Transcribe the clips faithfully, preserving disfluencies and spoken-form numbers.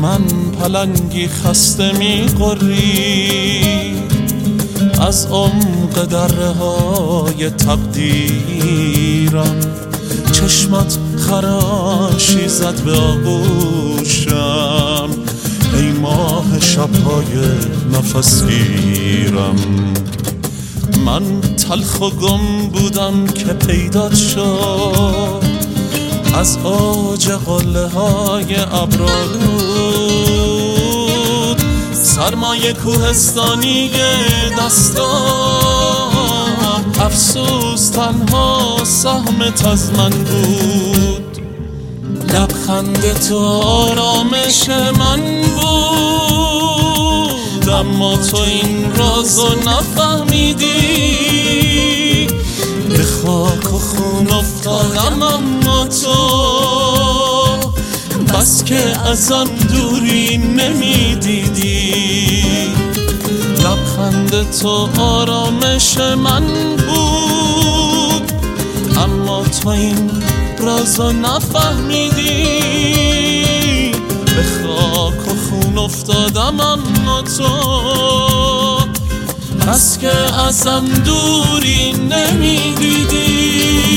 من پلنگی خسته می غری از عمق دره های تقدیرم. چشمت خراشی زد به آغوشم ای ماه شبهای نفسگیرم. من تلخ و گم بودم که پیدات شد از اوج قله های ابرالود. سرمایه کوهستانی دستان افسوس تنها سهمت از من بود. لبخند تو آرامش من بود اما تو این رازو نفهمیدی. به خاک و خون افتادم اما تو بس که ازم دوری نمیدیدی. لبخند تو آرامش من بود اما تو این رازو نفهمیدی. به خاک و خون افتادم اما تو بس که ازم دوری نمیدیدی.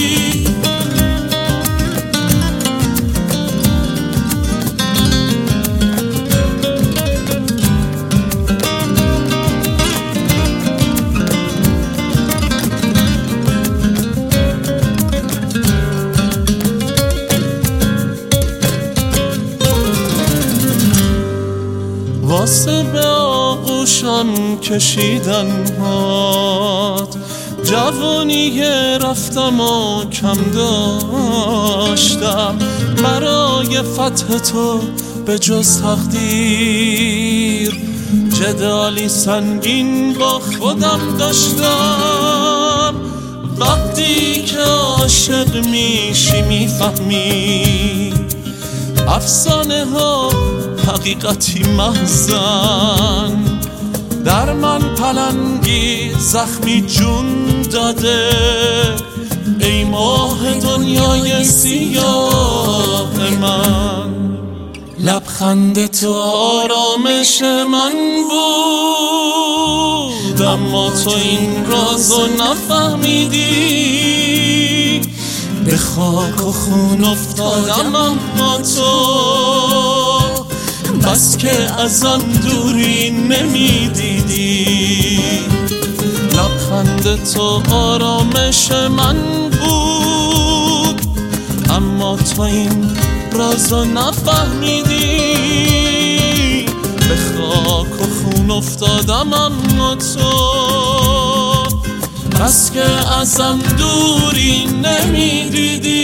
واسه به آغوشم کشیدن هات جوانی رفتم و کم داشتم. برای فتح تو به جز تقدیر جدالی سنگین با خودم داشتم. وقتی که عاشق میشی میفهمی افسانه ها حقیقتی محزن. در من پلنگی زخمی جون داده ای ماه دنیای سیاه من. لبخند تو آرامش من بود اما تو این رازو نفهمیدی. به خاک و خون افتادم اما تو بس که ازم دوری نمیدیدی. لبخند تو آرامش من بود اما تو این رازو نفهمیدی. به خاک و خون افتادم اما تو بس که ازم دوری نمیدیدی.